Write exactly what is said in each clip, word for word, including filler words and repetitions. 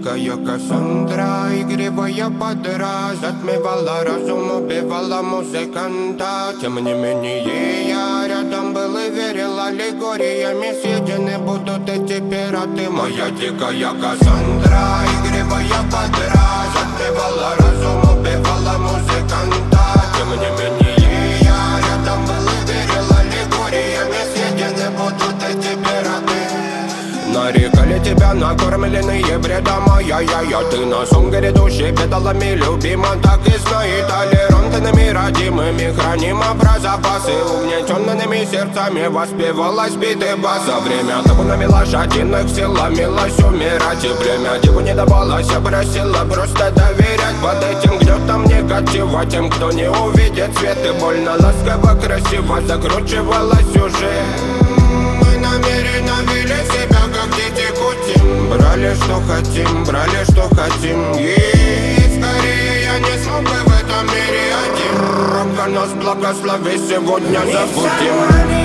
дикая Кассандра, игривая подра, затмевала разум, убивала музыканта. Тем не менее я рядом был и верил, аллегориями съедены будут эти пираты. Моя дикая Кассандра, игривая подра, затмевала разум, убивала музыканта. Тем не менее я рядом был и верил, аллегориями съедены будут эти пираты. Нарекали тебя накормленные бредом, я-я-я. Ты на сон грядущий педалами любима, так и знай. Толерантными родимыми храним про запасы, угнетенными сердцами воспевалась биты баса. Время табунами лошадиных силами лась умирать, и время диву не давалось, я просила просто доверять. Под этим гнетом негатива тем, кто не увидит свет, и больно ласково красиво закручивалась уже. Намеренно вели себя, как дети кутим. Брали, что хотим, брали, что хотим. И скорее я не смог бы в этом мире один. Ромка нас благослови, сегодня забудем.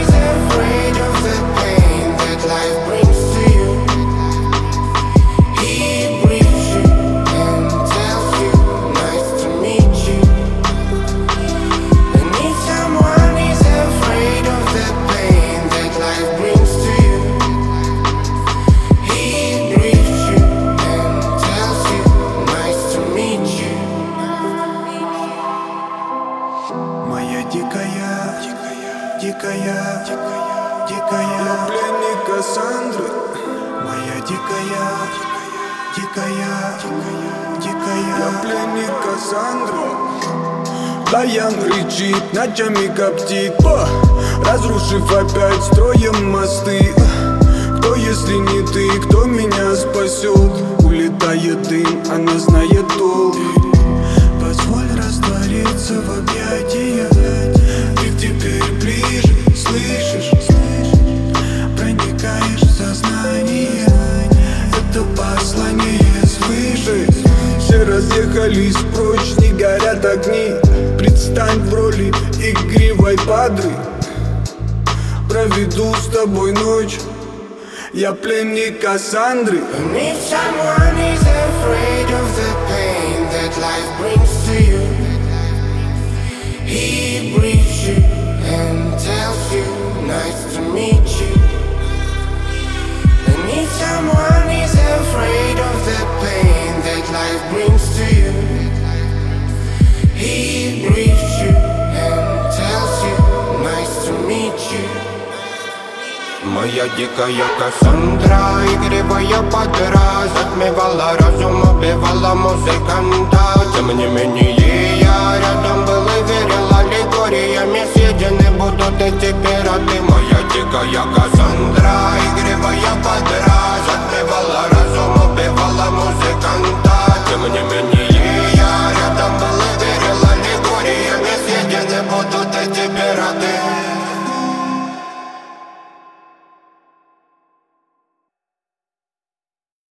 Дикая, дикая, дикая, дикая пленник Кассандры. Моя дикая, дикая, дикая, я пленник Кассандры. Баян кричит, ночами коптит, о, разрушив опять строем мосты. Кто, если не ты, кто меня спасет? Улетает дым, она знает толк. Позволь раствориться в объятиях. Ты теперь ближе, слышишь? Проникаешь в сознание. Это послание слышишь? Все разъехались прочь, не горят огни. Предстань в роли игривой падры. Проведу с тобой ночь. Я пленник Кассандры. If someone is afraid of the pain that life brings to you, he breathes you and tells you, nice to meet you. And if someone is afraid of the pain that life brings to you, he breathes you and tells you, nice to meet you. Моя дикая Кассандра, игривая подра, затмевала разум, убивала музыканта. Тем не менее я рядом был и верил, аллегориями съедены будут эти пираты. Моя дикая Кассандра.